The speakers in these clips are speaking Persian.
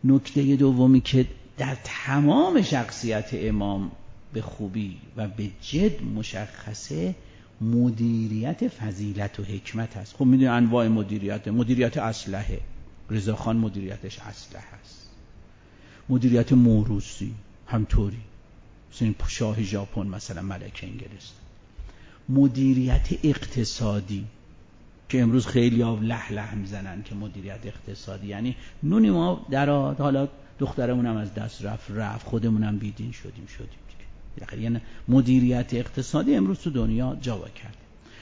نکته دومی که در تمام شخصیت امام به خوبی و به جد مشخصه، مدیریت فضیلت و حکمت هست. خب میدونی انواع مدیریت اسلحه، رضاخان مدیریتش اسلحه است. مدیریت موروثی همطوری، مثل شاه ژاپن مثلا، ملکه انگلستان. مدیریت اقتصادی که امروز خیلی ها لح میزنن که مدیریت اقتصادی یعنی نونی ما درآد، حالا دخترمون هم از دست رفت، خودمون هم بیدین شدیم دیگه. یعنی مدیریت اقتصادی امروز تو دنیا جا کرده.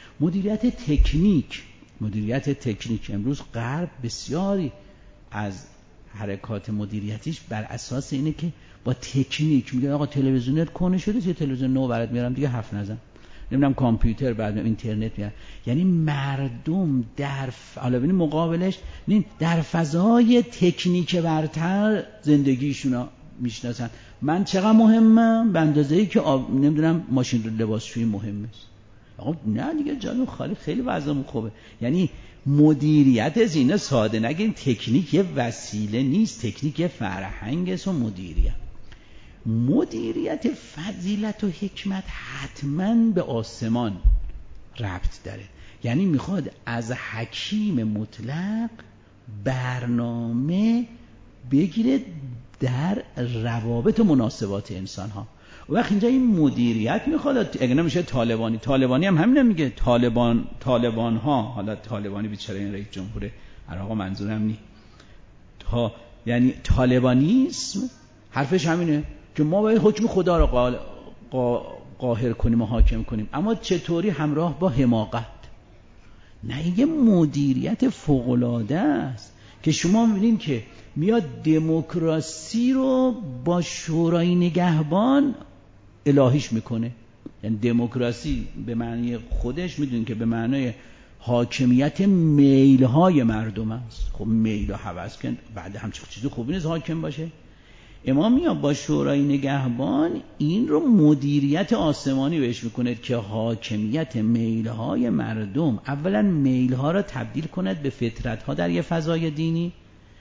مدیریت تکنیک امروز غرب بسیاری از حرکات مدیریتیش بر اساس اینه که با تکنیک میگه آقا تلویزیونت کنه شده، یه تلویزیون نو برات میارم دیگه، حرف نزن. نمیدونم کامپیوتر، بعد اینترنت میاد. یعنی مردم در حالا ببین مقابلش در فضای تکنیک برتر زندگیشون میشناسن. من چقدر مهمم به اندازه‌ای که نمیدونم ماشین رو لباسشویی مهمه. آقا نه دیگه، جانو خالی، خیلی وضعمون خوبه. یعنی مدیریت زینه ساده نگیم، تکنیک یه وسیله نیست، تکنیک یه فرهنگ است. و مدیریت فضیلت و حکمت حتما به آسمان ربط داره. یعنی میخواد از حکیم مطلق برنامه بگیره در روابط و مناسبات انسان ها. و وقت اینجا این مدیریت میخواد، اگه نمیشه طالبانی هم همین میگه. طالبان ها، حالا طالبانی بیچاره این رئیس جمهور عراق منظورم نی، یعنی طالبانیسم حرفش همینه که ما باید حکم خدا رو قاهر کنیم و حاکم کنیم، اما چطوری؟ همراه با حماقت. نه، این یه مدیریت فوق‌العاده است که شما می‌بینید که میاد دموکراسی رو با شورای نگهبان الهیش میکنه. یعنی دموکراسی به معنی خودش میدونید که به معنی حاکمیت میل‌های مردم است. خب میل و هوس که بعد همچین چیزی خوبی نیست حاکم باشه. امام میاد با شورای نگهبان این رو مدیریت آسمانی بهش میکنه که حاکمیت میل‌های مردم، اولا میل‌ها را تبدیل کند به فطرت‌ها در یه فضای دینی.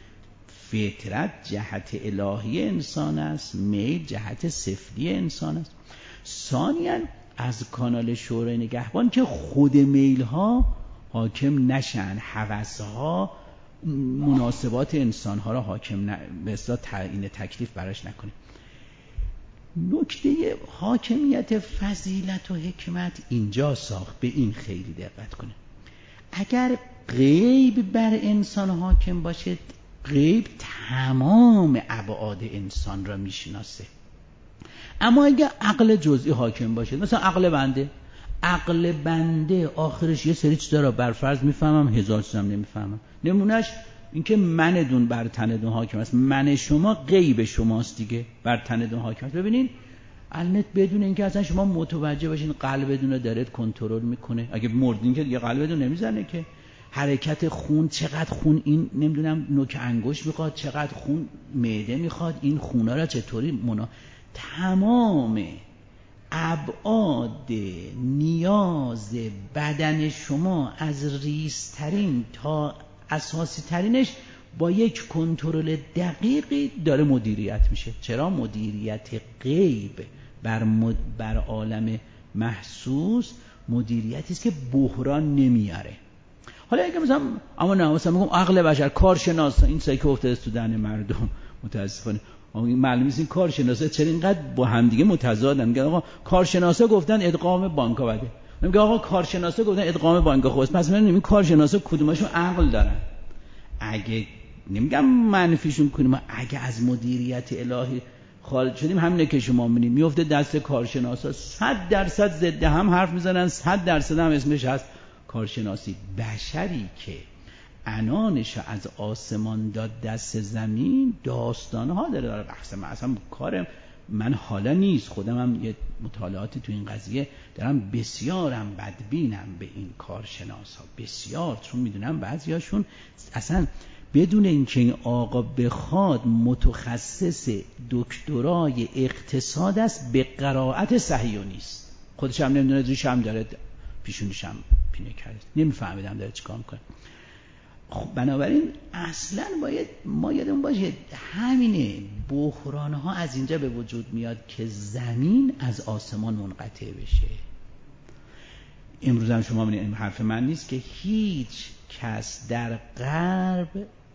فطرت جهت الهی انسان است، میل جهت سفلی انسان است. ثانیاً از کانال شورای نگهبان که خود میل‌ها حاکم نشن، هوس‌ها مناسبات انسان‌ها را حاکم به اصطلاح تعیین تکلیف براش نکنه. نکته حاکمیت فضیلت و حکمت اینجا ساخت، به این خیلی دقت کنه. اگر غیب بر انسان حاکم باشه، غیب تمام ابعاد انسان را میشناسه. اما اگر عقل جزئی حاکم باشه، مثلا عقل بنده آخرش یه سری چیزا را بر فرض میفهمم، هزار چیزم نمیفهمم. نمونهش اینکه من دون بر تن دون حاکم است. من شما غیب شماست دیگه، بر تن دون حاکم است. ببینین النت بدون اینکه اصلا شما متوجه باشین قلبتون رو داره کنترل میکنه. اگه مردین که دیگه قلبتون نمیزنه که. حرکت خون، چقدر خون این نمیدونم نوک انگشت میخواد، چقدر خون معده میخواد، این خونا را چطوری تمام ابعاد نیاز بدن شما از ریزترین تا اساسی ترینش با یک کنترل دقیقی داره مدیریت میشه. چرا؟ مدیریت غیب بر عالم محسوس مدیریتی است که بحران نمیاره. حالا اگه مثلا مثلا میگم عقل بشر، کارشناس، این سایه که افتاده تو دهن مردم متاسفانه. معلومه این کارشناسا چرا اینقدر با هم دیگه متضادن. میگن آقا کارشناسا گفتن ادغام بانک‌ها بده، میگن آقا کارشناسا گفتن ادغام بانک‌ها خوبه. پس من نمیگم کارشناسا کدومشون عقل دارن. اگه نمیگم منفیشون کنیم، اگه از مدیریت الهی خارج شدیم، همینه که شما میبینید میفته دست کارشناسا 100% ضد هم حرف میزنن، 100% هم اسمش هست کارشناسی. بشری که عنانش از آسمان داد دست زمین، داستانها داره. بحث من اصلا کارم من حالا نیست، خودم هم یه مطالعاتی تو این قضیه دارم، بسیارم بدبینم به این کارشناسا، بسیار، چون میدونم بعضیاشون اصلا بدون اینکه این آقا بخواد متخصص دکترای اقتصاد است، به قرائت صحیح نیست، خودش هم نمیدونه، ریش هم داره، پیشونیش هم پینه کرده، نمیفهمیدم داره چیکار میکنه. خب بنابراین اصلا باید ما یادمون باشه همینه، بحران ها از اینجا به وجود میاد که زمین از آسمان منقطع بشه. امروز هم شما می‌بینید، این حرف من نیست، که هیچ کس در غرب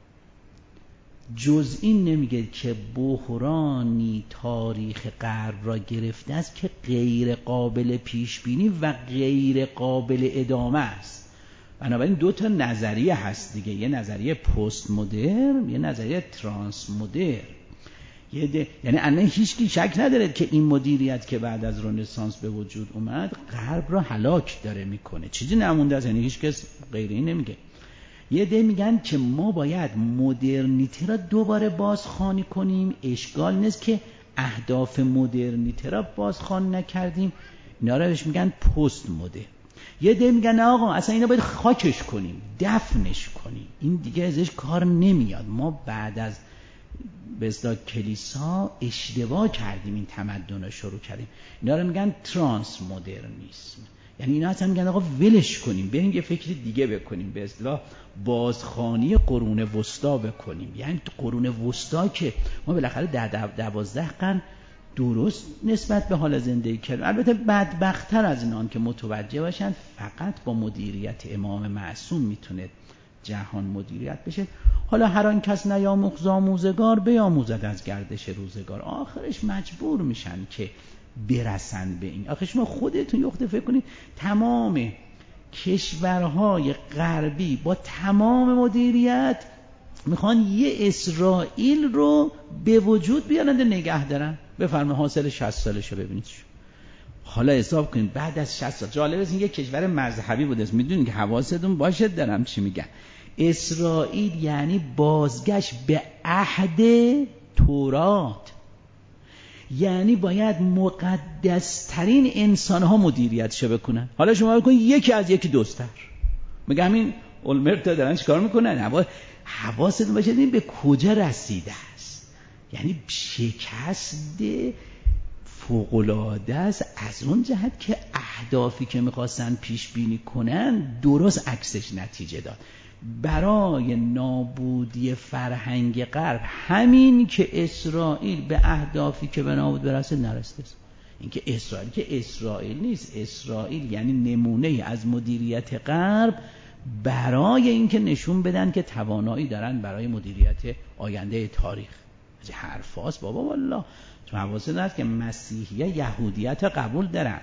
جز این نمیگه که بحرانی تاریخ غرب را گرفته است که غیر قابل پیش بینی و غیر قابل ادامه است. بنابراین دو تا نظریه هست دیگه، یه نظریه پست مدرن، یه نظریه ترانس مدرن. یعنی الان هیچکی شک نداره که این مدیریت که بعد از رنسانس به وجود اومد غرب را هلاک داره میکنه، چیزی نمونده است، یعنی هیچ کس غیر این نمیگه. یه ده میگن که ما باید مدرنیته را دوباره بازخوانی کنیم، اشکال نیست که اهداف مدرنیته را بازخوانی نکردیم، اینا را بهش میگن پست مدرن. یه ده میگن نه آقا اصلا اینا باید خاکش کنیم، دفنش کنیم، این دیگه ازش کار نمیاد، ما بعد از به اصطلاح کلیسا اشتباه کردیم، این تمدن رو شروع کردیم. اینا رو میگن ترانس مدرنیسم، یعنی اینا اصلا میگن آقا ولش کنیم، بریم یه فکری دیگه بکنیم، به اصطلاح بازخوانی قرون وسطا بکنیم. یعنی قرون وسطا که ما بالاخره در 12 قرن درست نسبت به حال زندگی کردیم، البته بدبخت‌تر از اینان که متوجه باشن فقط با مدیریت امام معصوم میتونه جهان مدیریت بشه. حالا هر آن کس نیاموخت آموزگار بیاموزد از گردش روزگار، آخرش مجبور میشن که برسن به این. آخه شما خودتون یخته فکر کنید تمام کشورهای غربی با تمام مدیریت میخوان یه اسرائیل رو به وجود بیارن نگه دارن. بفرمایید حاصل 60 سالشو ببینید. حالا حساب کنید بعد از 60 سال، جالب است این یک کشور مذهبی بوده، میدونید که حواستون باشه دارم چی میگم. اسرائیل یعنی بازگشت به عهد تورات، یعنی باید مقدسترین انسانها مدیریتش بکنن. حالا شما بکنید یکی از یکی دوستر، میگم این اولمرت دارن چیکار میکنن، حواستون باشه این به کجا رسیده است. یعنی شکست فوق‌العاده است از اون جهت که اهدافی که میخواستن پیش بینی کنن درست عکسش نتیجه داد. برای نابودی فرهنگ غرب همین که اسرائیل به اهدافی که به نابود برسه نرسته. این که اسرائیل نیست، اسرائیل یعنی نمونه از مدیریت غرب برای اینکه نشون بدن که توانایی دارن برای مدیریت آینده تاریخ. حرفاست بابا والله. تو حواست هست که مسیحیه یهودیت قبول دارن،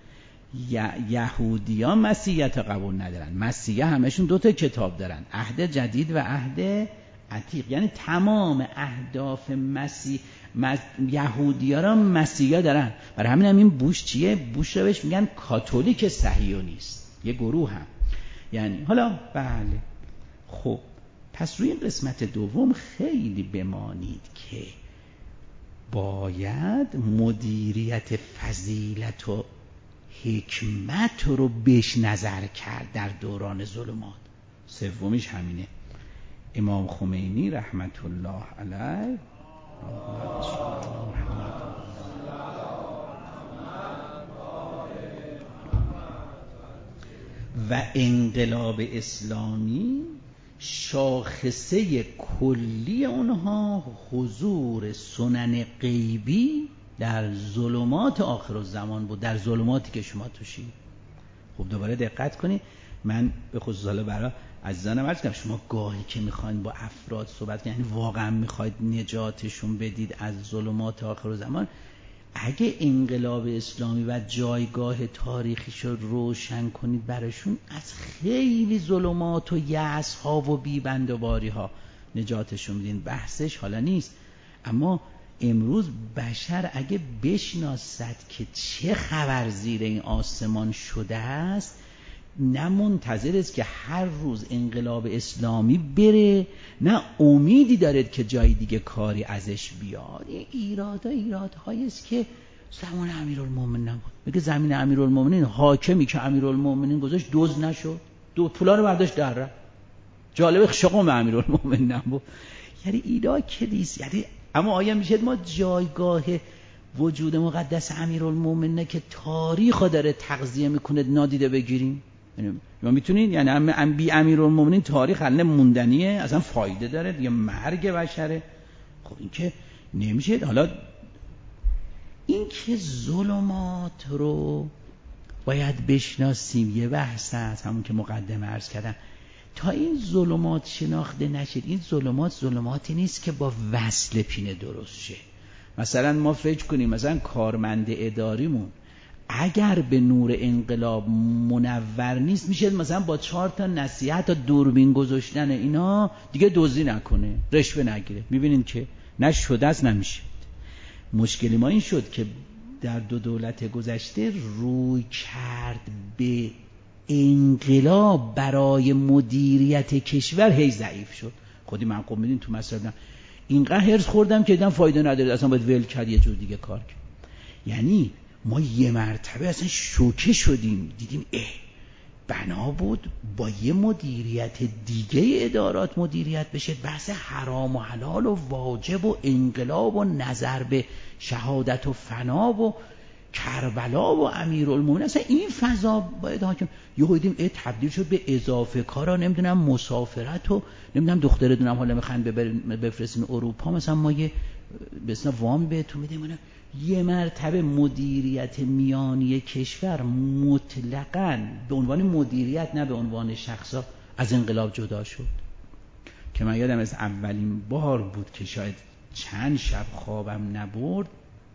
یهودیان مسیحیت قبول ندارن. مسیحیه همشون 2 تا کتاب دارن، عهد جدید و عهد عتیق، یعنی تمام اهداف یهودیان را مسیحیه دارن. برای همین این بوش چیه؟ بوش رو بهش میگن کاتولیک صهیونیست، یه گروه هم. یعنی حالا بله خب پس روی این قسمت دوم خیلی بمانید که باید مدیریت فضیلت و حکمت رو بهش نظر کرد در دوران ظلمات. سومیش همینه. امام خمینی رحمت الله علیه و انقلاب اسلامی شاخصه کلی اونها حضور سنن غیبی در ظلمات آخرالزمان بود، در ظلماتی که شما توشید. خب دوباره دقت کنید، من به خصوص حالا برای عزیزانم عرض کنم، شما گاهی که میخواین با افراد صحبت کنید، یعنی واقعا میخواید نجاتشون بدید از ظلمات آخرالزمان، اگه انقلاب اسلامی و جایگاه تاریخیش رو روشن کنید براشون، از خیلی ظلمات و یأس ها و بی‌بندوباری ها نجاتشون میدین. بحثش حالا نیست، اما امروز بشر اگه بشناسد که چه خبر زیر این آسمان شده است، نه منتظر است که هر روز انقلاب اسلامی بره، نه امیدی دارد که جای دیگه کاری ازش بیاد. این ایرادهایی است که زمان امیرالمومنین نبود. میگه زمین امیرالمومنین حاکمی که امیرالمومنین گذاشت دزد نشد، پولا رو برداشت در رفت. جالب شقم امیرالمومنین نبود. یعنی اینا کلیس، یعنی اما آیا میشه ما جایگاه وجود مقدس امیرالمومنین که تاریخو داره تغذیه میکنه نادیده بگیریم؟ ما میتونید یعنی بی امیرالمومنین تاریخ الان موندنیه، اصلا فایده داره دیگه، مرگ بشره. خب این که نمیشه. حالا این که ظلمات رو باید بشناسیم، یه بحث هست، همون که مقدمه عرض کردم. تا این ظلمات شناخته نشد، این ظلماتی نیست که با وصل پینه درست شه. مثلا ما فکر کنیم مثلا کارمند اداریمون اگر به نور انقلاب منور نیست، میشه مثلا با 4 تا نصیحت تا دوربین گذاشتن اینا دیگه دزدی نکنه، رشوه نگیره. میبینین که نه شده است نمیشه. مشکل ما این شد که در 2 دولت گذشته روی کرد به انقلاب برای مدیریت کشور هی ضعیف شد. خودی من خب میدین تو مسائل اینقدر هرس خوردم که دیدم فایده نداره، اصلا باید ول کرد، یه جور دیگه کار کرد. یعنی ما یه مرتبه اصلا شوکه شدیم، دیدیم بنا بود با یه مدیریت دیگه ادارات مدیریت بشه، بحث حرام و حلال و واجب و انقلاب و نظر به شهادت و فنا و کربلا و امیرالمومنین، اصلا این فضا باید حاکم. یهو دیدیم تبدیل شد به اضافه کارا، نمیدونم مسافرت و نمیدونم دخترتونم حالا میخواین بفرستین اروپا، مثلا ما یه به اصلا وام بهتون میدیم. یه مرتبه مدیریت میانی کشور مطلقاً به عنوان مدیریت، نه به عنوان شخصا، از انقلاب جدا شد. که من یادم از اولین بار بود که شاید چند شب خوابم نبرد،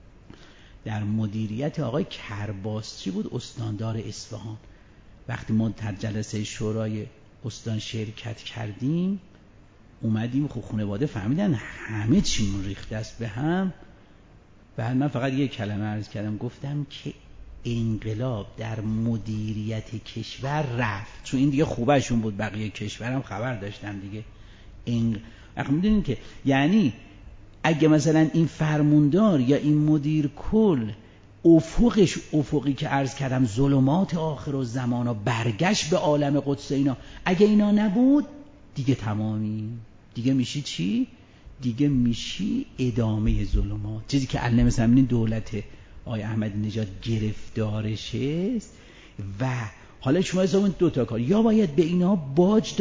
در مدیریت آقای کرباسچی بود، استاندار اصفهان. وقتی ما در جلسه شورای استان شرکت کردیم، اومدیم خب خانواده فهمیدن همه چیمون ریخته است به هم. بعد من فقط یک کلمه عرض کردم، گفتم که انقلاب در مدیریت کشور رفت، چون این دیگه خوبشون بود، بقیه کشورم خبر داشتم دیگه. میدونین که یعنی اگه مثلا این فرموندار یا این مدیر کل افقش افقی که عرض کردم ظلمات آخر و زمانا برگشت به عالم قدس، اینا اگه اینا نبود دیگه تمامی، دیگه میشی چی؟ دیگه میشی ادامه ظلمات. چیزی که الان مثلا این دولت آقای احمدی نژاد گرفتارش است. و حالا شما حسابون 2 تا کار، یا باید به اینا باج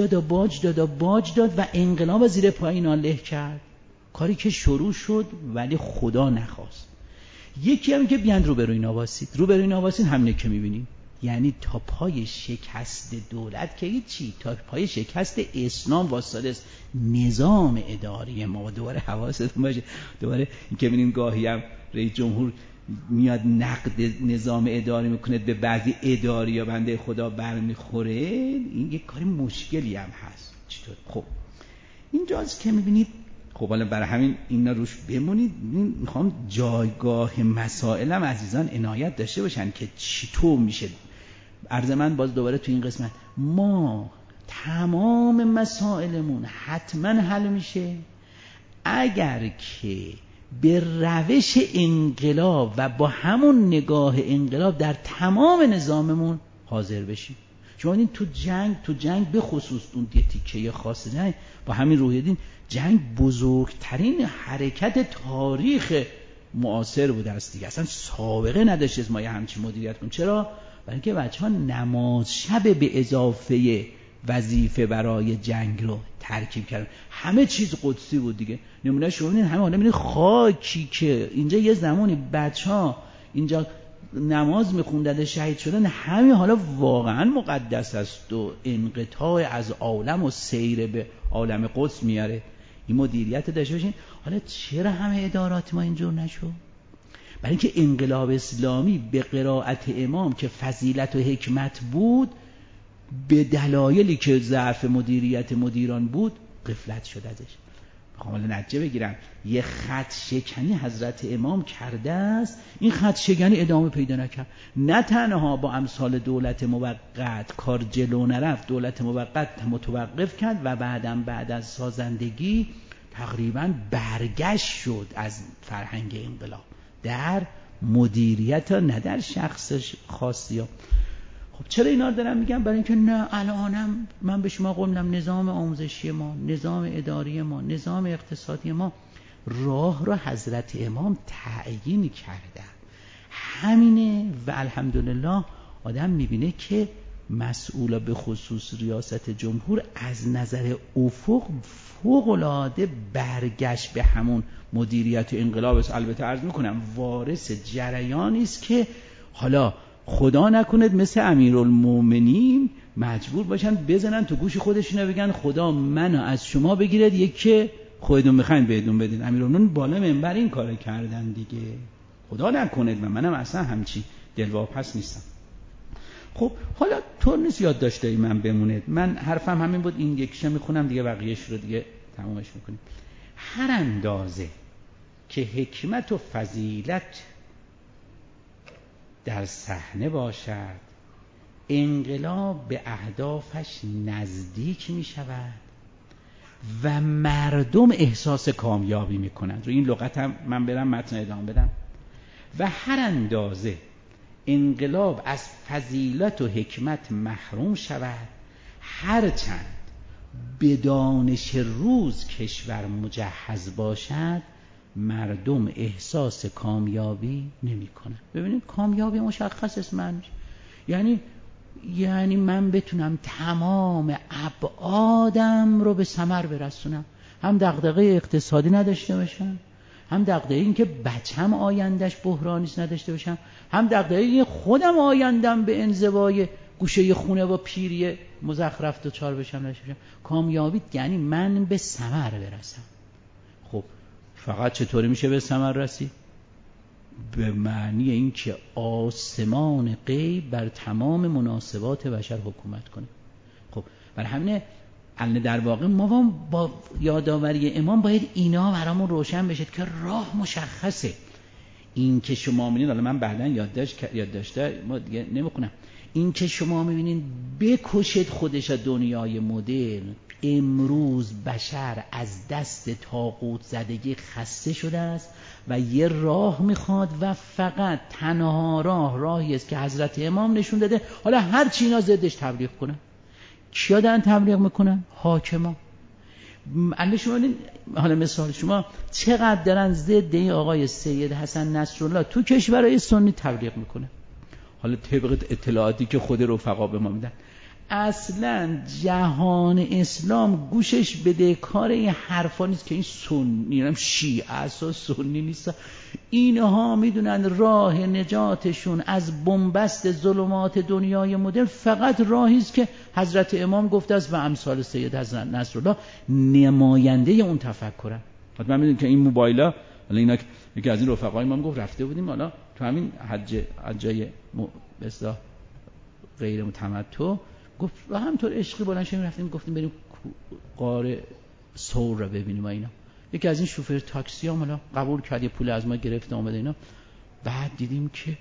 داد و انقلاب زیر پای اینا له کرد، کاری که شروع شد ولی خدا نخواست. یکی هم که بیان روبروی نواسید همینه که میبینیم، یعنی تا پای شکست دولت که هیچی، تا پای شکست اسلام واسطه است نظام اداری ما. دوباره حواستون باشه، دوباره این که میبینیم گاهی هم رئیس جمهور میاد نقد نظام اداری میکنه، به بعضی اداری یا بنده خدا برمیخوره، این یک کاری مشکلی هم هست. چطور؟ خب اینجاست که میبینید. خب حالا برای همین اینا روش بمونید. میخوام جایگاه مسائلم عزیزان عنایت داشته باشن که چطور میشه. عرض من باز دوباره تو این قسمت، ما تمام مسائلمون حتما حل میشه اگر که به روش انقلاب و با همون نگاه انقلاب در تمام نظاممون حاضر بشیم. شما این تو جنگ به خصوص اون تیکه خاص جنگ با همین روحیه دین، جنگ بزرگترین حرکت تاریخ معاصر بوده است دیگه، اصلا سابقه نداشته ما یه همچین مدیریت کنیم. چرا؟ برای اینکه بچه‌ها نماز شب به اضافه وظیفه برای جنگ رو ترکیب کردن. همه چیز قدسی بود دیگه. نمونه شما ببینید، همه حالا ببینید خاکی که اینجا یه زمانی بچه‌ها اینجا نماز میخوندن شهید شدن، همین حالا واقعا مقدس است و انقطاع از عالم و سیر به عالم قدس میاره. این مدیریت داشته باشین. حالا چرا همه ادارات ما اینجور نشد؟ برای اینکه انقلاب اسلامی به قرائت امام که فضیلت و حکمت بود، به دلایلی که ضعف مدیریت مدیران بود غفلت شد ازش. میخوام حالا نتیجه بگیرم، یه خط شکنی حضرت امام کرده است، این خط شکنی ادامه پیدا نکرد. نه تنها با امثال دولت موقت کار جلو نرفت، دولت موقت متوقف کرد و بعد از سازندگی تقریبا برگشت شد از فرهنگ انقلاب در مدیریت، نه در شخص خاصی ها. خب چرا اینا رو دارم میگم؟ برای اینکه نه الانم من به شما قولم نظام آموزشی ما، نظام اداری ما، نظام اقتصادی ما راه رو حضرت امام تعیین کرده، همینه. و الحمدلله آدم میبینه که مسئولا به خصوص ریاست جمهور از نظر افق فوق‌العاده برگشت به همون مدیریت انقلاب است. البته عرض میکنم وارث جریانی است که حالا خدا نکند مثل امیرالمومنین مجبور باشن بزنن تو گوش خودشون بگن خدا منو از شما بگیرد، یک خودتون میخواین بهتون بدین. امیرالمومنین بالا منبر این کارو کردن دیگه، خدا نکند و منم اصلا همچی دلواپس نیستم. خب حالا طور نیست یادداشتای من بمونه، من حرفم همین بود، این یکیشو میخونم دیگه بقیه‌اش رو دیگه تمومش میکنیم. هر اندازه که حکمت و فضیلت در صحنه باشد انقلاب به اهدافش نزدیک می شود و مردم احساس کامیابی می کنند. رو این لغت هم من برم متن ادامه بدم. و هر اندازه انقلاب از فضیلت و حکمت محروم شود، هرچند به دانش روز کشور مجهز باشد مردم احساس کامیابی نمی کنند. ببینید کامیابی مشخص است معنیش، یعنی من بتونم تمام ابعادم رو به ثمر برسونم، هم دغدغه اقتصادی نداشته باشم، هم دغدغه این که بچم آیندهش بحرانیست نداشته باشم، هم دغدغه این خودم آیندم به انزوای گوشه خونه و پیری مزخرف دچار بشم نداشته باشم. کامیابی یعنی من به ثمر برسم. خب فقط چطوری میشه به ثمر رسید؟ به معنی این که آسمان غیب بر تمام مناسبات بشر حکومت کنه. خب برای همینه در واقع ما با یادآوری امام باید اینا برامون روشن بشه که راه مشخصه. این که شما میبینید، حالا من بعداً یادداشته ما دیگه نمیخونم، این که شما میبینید بکشید خودش از دنیای مدرن. امروز بشر از دست طاغوت زدگی خسته شده است و یه راه میخواد و فقط تنها راهی است که حضرت امام نشون داده. حالا هر چی اینا ضدش تبلیغ کنن، کیا دارن تبلیغ میکنن؟ حاکما. حالا مثال شما چقدر دارن ضد این آقای سید حسن نصرالله تو کشورهای سنی تبلیغ میکنن. حالا طبق اطلاعاتی که خود رفقا به ما میدن، اصلا جهان اسلام گوشش بدهکار این حرفا نیست که این سنی هم شیعه اساس سنی نیست. اینها میدونن راه نجاتشون از بنبست ظلمات دنیای مدرن فقط راهی است که حضرت امام گفته است و امثال سید حسن نصرالله نماینده اون تفکرن. حتما میدونید که این موبایلا، حالا اینا یکی از این رفقای ما میگفت رفته بودیم حالا تو همین حجای بسا غیر متمتع، گفت و همطور عشقی بلند شدیم رفتیم گفتیم بریم غار ثور رو ببینیم. اینا یکی از این شوفر تاکسی ها حالا قبول کرد، پول از ما گرفت اومده اینا. بعد دیدیم که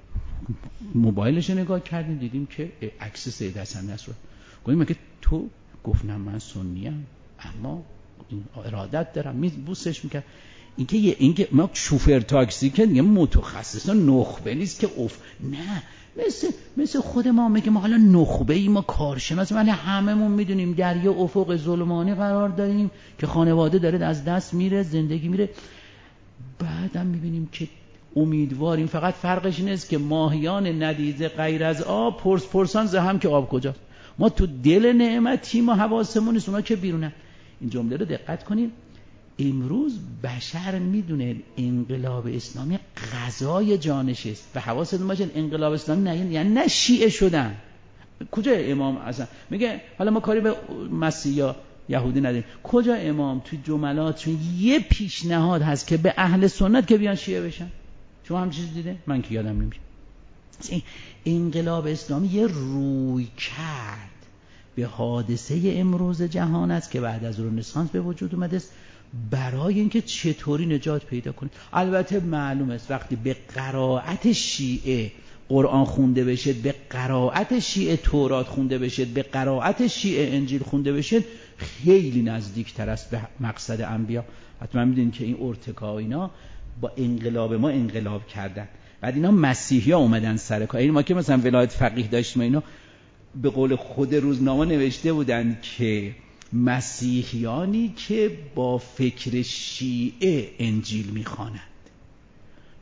موبایلش نگاه کردیم دیدیم که عکس سید حسن نصرالله. گفتیم که تو؟ گفتم من سنی ام اما این ارادت دارم. بوسش میکرد. اینکه ما شوفر تاکسی که دیگه متخصصا نخبه نیست که نه، مثل خود ما میگیم حالا نخبه ای، ما کارشناس، ولی هممون میدونیم در یه افق ظلمانی قرار داریم که خانواده داره از دست میره، زندگی میره. بعدم میبینیم که امیدواریم، فقط فرقش اینه که ماهیان ندیده غیر از آب پرسان زهم که آب کجاست. ما تو دل نعمتیم و حواسمون نیست، اونا که بیرونن. این جمله رو دقت کنید. امروز بشر میدونه انقلاب اسلامی غذای جانش است و حواستون باشه انقلاب اسلامی نه شیعه شدن. کجا امام اصلا میگه حالا ما کاری به مسیح یا یهودی نداریم، کجا امام توی جملاتشون یه پیشنهاد هست که به اهل سنت که بیان شیعه بشن؟ شما هم چیز دیده؟ من که یادم نمیشه. انقلاب اسلامی یه روی کرد به حادثه امروز جهان است که بعد از رنسانس به وجود اومده است برای اینکه چطوری نجات پیدا کنید. البته معلوم است وقتی به قرائت شیعه قرآن خونده بشه، به قرائت شیعه تورات خونده بشه، به قرائت شیعه انجیل خونده بشه، خیلی نزدیکتر است به مقصد انبیا. حتما میدونید که این ارتکا اینا با انقلاب ما انقلاب کردن. بعد اینا مسیحی ها اومدن سر کار. این ما که مثلا ولایت فقیه داشتیم اینا به قول خود روزنامه نوشته بودن که مسیحیانی که با فکر شیعه انجیل میخوانند.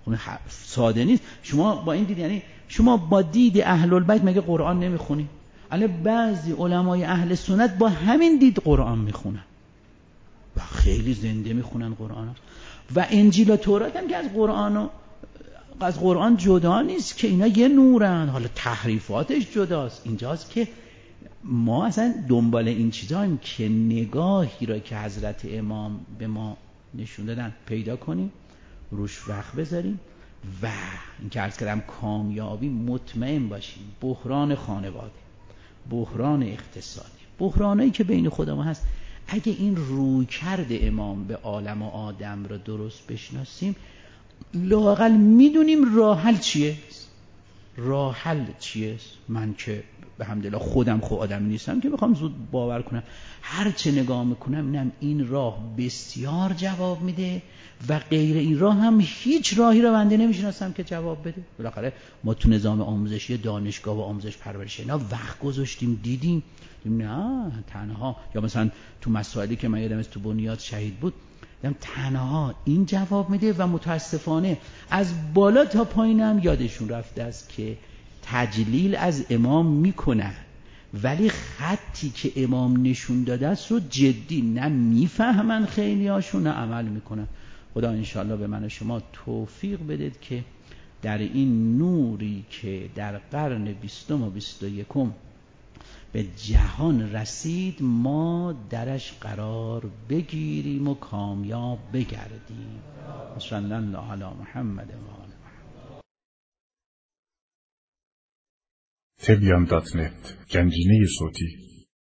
ساده نیست. شما با این دید، یعنی شما با دید اهل البیت مگه قرآن نمیخونی؟ الان بعضی علمای اهل سنت با همین دید قرآن میخونن و خیلی زنده میخونن قرآن و انجیل و تورات هم که از قرآن جدا نیست که اینا یه نورن، حالا تحریفاتش جداست. اینجاست که ما اصلا دنبال این چیزاییم که نگاهی را که حضرت امام به ما نشون دادن پیدا کنیم، روش وقت بذاریم و این که عرض کردم کامیابی مطمئن باشیم. بحران خانواده، بحران اقتصادی، بحرانایی که بین خود ما هست، اگه این رویکرد امام به عالم و آدم را درست بشناسیم، لااقل میدونیم راه حل چیه. راه حل چیه؟ من که به حمدالله خودم آدمی نیستم که بخوام زود باور کنم، هر چه نگاه میکنم اینم این راه بسیار جواب میده و غیر این راه هم هیچ راهی رو بنده نمیشناسم که جواب بده. بالاخره ما تو نظام آموزشی دانشگاه و آموزش پرورش اینا وقت گذاشتیم دیدیم نه تنها، یا مثلا تو مسائلی که من یادم است تو بنیاد شهید بود تنها این جواب میده و متاسفانه از بالا تا پایینم یادشون رفته است که تجلیل از امام میکنن ولی خطی که امام نشون داده است رو جدی نه میفهمن خیلی هاشون نه عمل میکنن. خدا انشاءالله به من و شما توفیق بدید که در این نوری که در قرن 20 و 21 به جهان رسید ما درش قرار بگیریم و کامیاب بگردیم. صلی الله علی محمد و آل محمد. Tebyan.net گنجینه صوتی